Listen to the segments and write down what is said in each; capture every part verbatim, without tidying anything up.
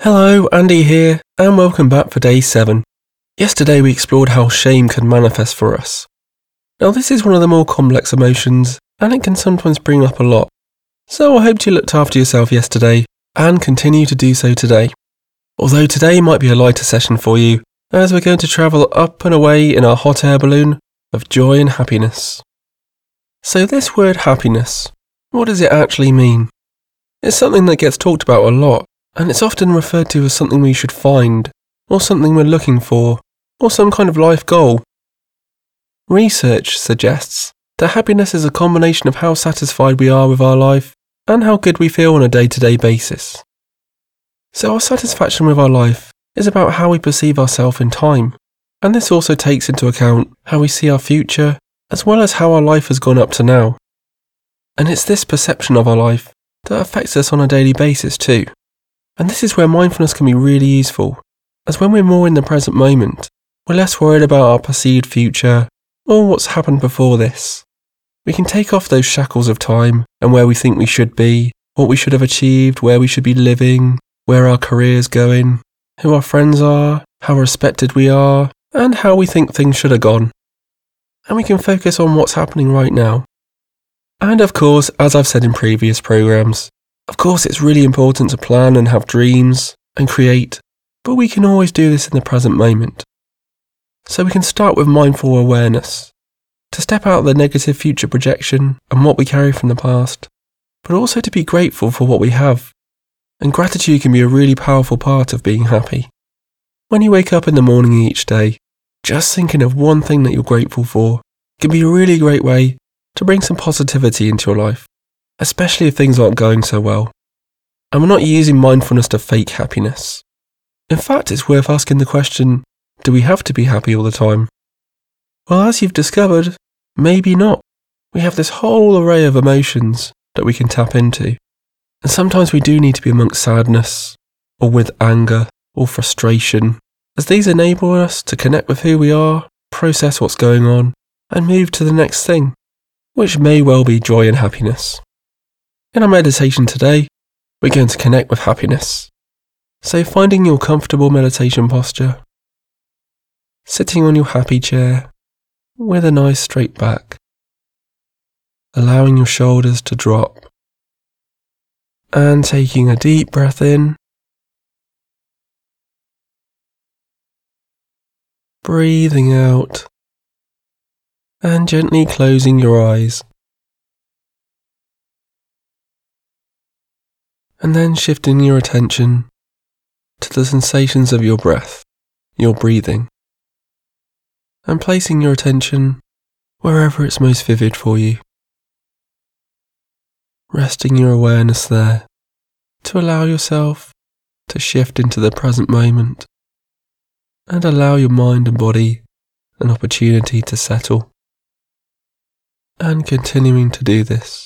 Hello, Andy here, and welcome back for day seven. Yesterday we explored how shame can manifest for us. Now this is one of the more complex emotions, and it can sometimes bring up a lot. So I hope you looked after yourself yesterday, and continue to do so today. Although today might be a lighter session for you, as we're going to travel up and away in our hot air balloon of joy and happiness. So this word happiness, what does it actually mean? It's something that gets talked about a lot. And it's often referred to as something we should find, or something we're looking for, or some kind of life goal. Research suggests that happiness is a combination of how satisfied we are with our life and how good we feel on a day-to-day basis. So our satisfaction with our life is about how we perceive ourselves in time, and this also takes into account how we see our future, as well as how our life has gone up to now. And it's this perception of our life that affects us on a daily basis too. And this is where mindfulness can be really useful, as when we're more in the present moment, we're less worried about our perceived future or what's happened before this. We can take off those shackles of time and where we think we should be, what we should have achieved, where we should be living, where our career's going, who our friends are, how respected we are, and how we think things should have gone. And we can focus on what's happening right now. And of course, as I've said in previous programs, of course, it's really important to plan and have dreams and create, but we can always do this in the present moment. So we can start with mindful awareness, to step out of the negative future projection and what we carry from the past, but also to be grateful for what we have. And gratitude can be a really powerful part of being happy. When you wake up in the morning each day, just thinking of one thing that you're grateful for can be a really great way to bring some positivity into your life. Especially if things aren't going so well. And we're not using mindfulness to fake happiness. In fact, it's worth asking the question, do we have to be happy all the time? Well, as you've discovered, maybe not. We have this whole array of emotions that we can tap into. And sometimes we do need to be amongst sadness, or with anger, or frustration, as these enable us to connect with who we are, process what's going on, and move to the next thing, which may well be joy and happiness. In our meditation today, we're going to connect with happiness. So finding your comfortable meditation posture, sitting on your happy chair with a nice straight back, allowing your shoulders to drop, and taking a deep breath in, breathing out, and gently closing your eyes. And then shifting your attention to the sensations of your breath, your breathing, and placing your attention wherever it's most vivid for you. Resting your awareness there to allow yourself to shift into the present moment and allow your mind and body an opportunity to settle. And continuing to do this.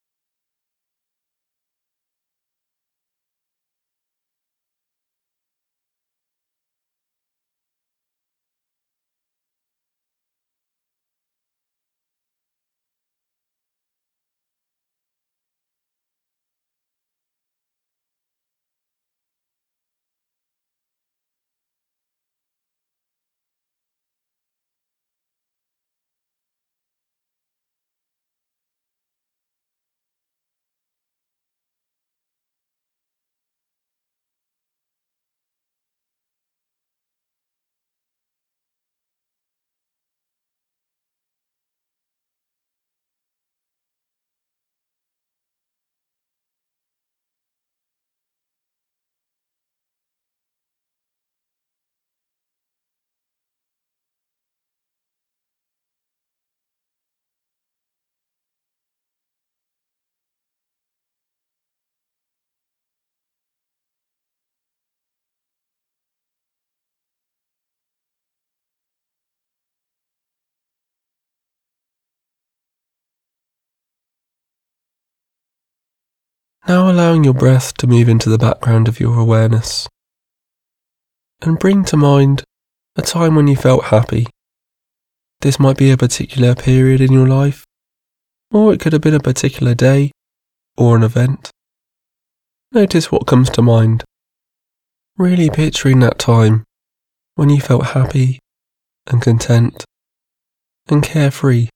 Now allowing your breath to move into the background of your awareness, and bring to mind a time when you felt happy. This might be a particular period in your life, or it could have been a particular day or an event. Notice what comes to mind. Really picturing that time when you felt happy and content and carefree.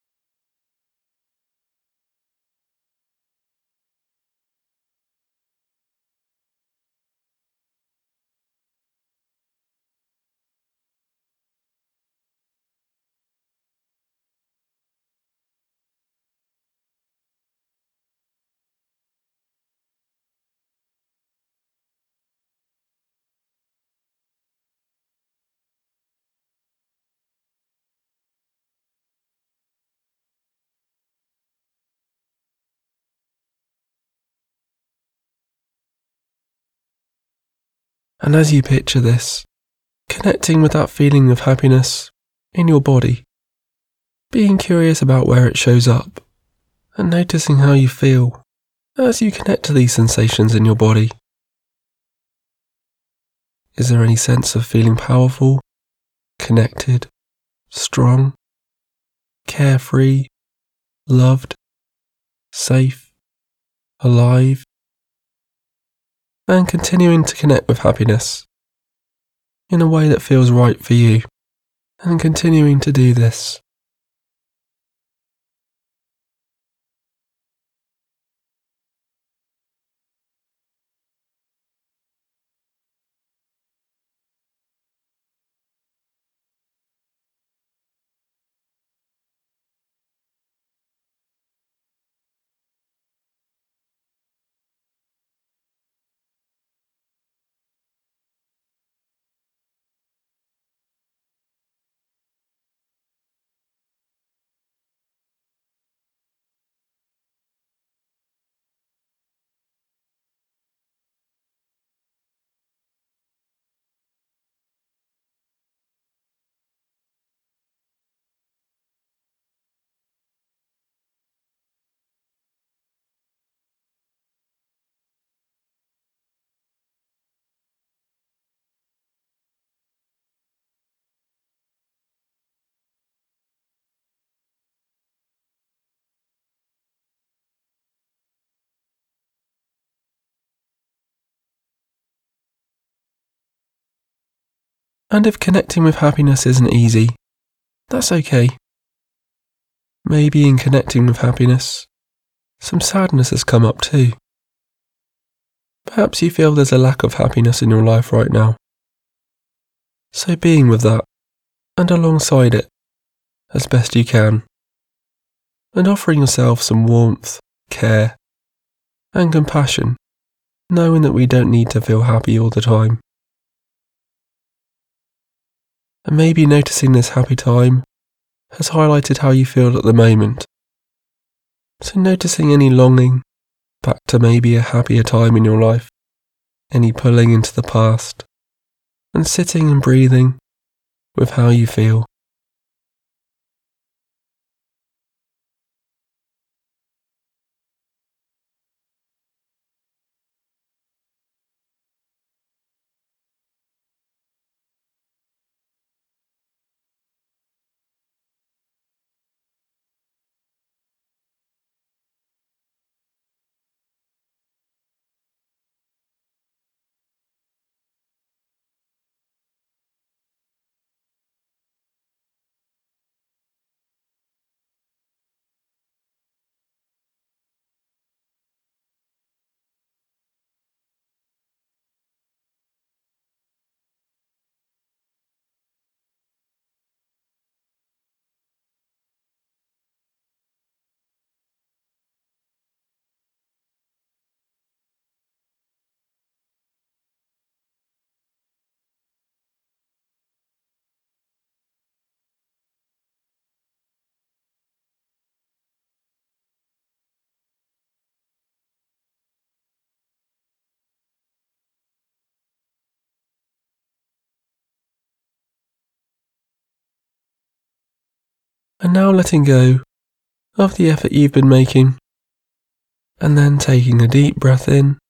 And as you picture this, connecting with that feeling of happiness in your body, being curious about where it shows up, and noticing how you feel as you connect to these sensations in your body. Is there any sense of feeling powerful, connected, strong, carefree, loved, safe, alive, and continuing to connect with happiness in a way that feels right for you, and continuing to do this. And if connecting with happiness isn't easy, that's okay. Maybe in connecting with happiness, some sadness has come up too. Perhaps you feel there's a lack of happiness in your life right now. So being with that, and alongside it, as best you can, and offering yourself some warmth, care, and compassion, knowing that we don't need to feel happy all the time. And maybe noticing this happy time has highlighted how you feel at the moment. So noticing any longing back to maybe a happier time in your life, any pulling into the past, and sitting and breathing with how you feel. And now letting go of the effort you've been making, and then taking a deep breath in,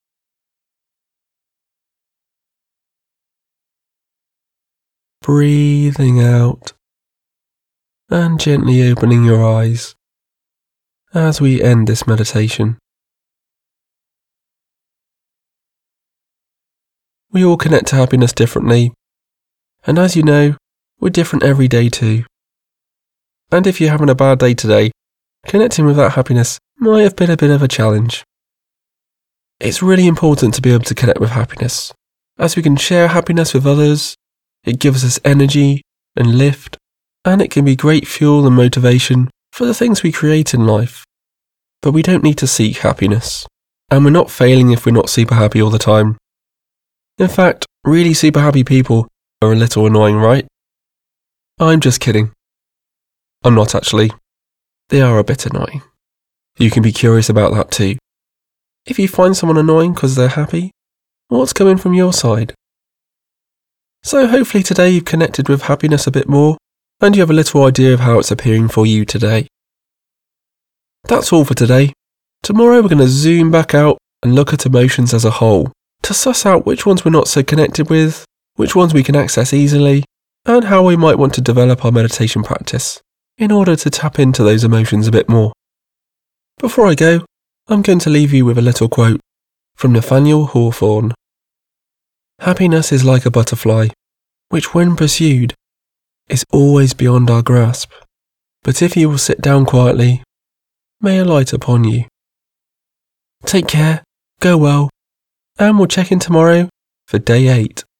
breathing out, and gently opening your eyes as we end this meditation. We all connect to happiness differently. And as you know, we're different every day too. And if you're having a bad day today, connecting with that happiness might have been a bit of a challenge. It's really important to be able to connect with happiness, as we can share happiness with others. It gives us energy and lift, and it can be great fuel and motivation for the things we create in life. But we don't need to seek happiness, and we're not failing if we're not super happy all the time. In fact, really super happy people are a little annoying, right? I'm just kidding. I'm not actually. They are a bit annoying. You can be curious about that too. If you find someone annoying because they're happy, what's coming from your side? So hopefully today you've connected with happiness a bit more, and you have a little idea of how it's appearing for you today. That's all for today. Tomorrow we're going to zoom back out and look at emotions as a whole, to suss out which ones we're not so connected with, which ones we can access easily, and how we might want to develop our meditation practice in order to tap into those emotions a bit more. Before I go, I'm going to leave you with a little quote from Nathaniel Hawthorne. Happiness is like a butterfly, which when pursued is always beyond our grasp, but if you will sit down quietly, may alight upon you. Take care, go well, and we'll check in tomorrow for day eight.